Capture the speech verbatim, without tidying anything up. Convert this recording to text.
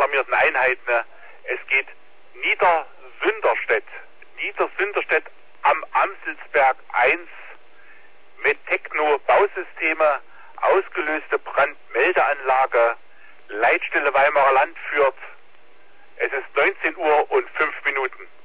alarmierten Einheiten. Es geht Niedersünderstedt. Niedersünderstedt am Amselsberg eins mit Techno-Bausysteme, ausgelöste Brandmeldeanlage, Leitstelle Weimarer Land führt. Es ist neunzehn Uhr und fünf Minuten.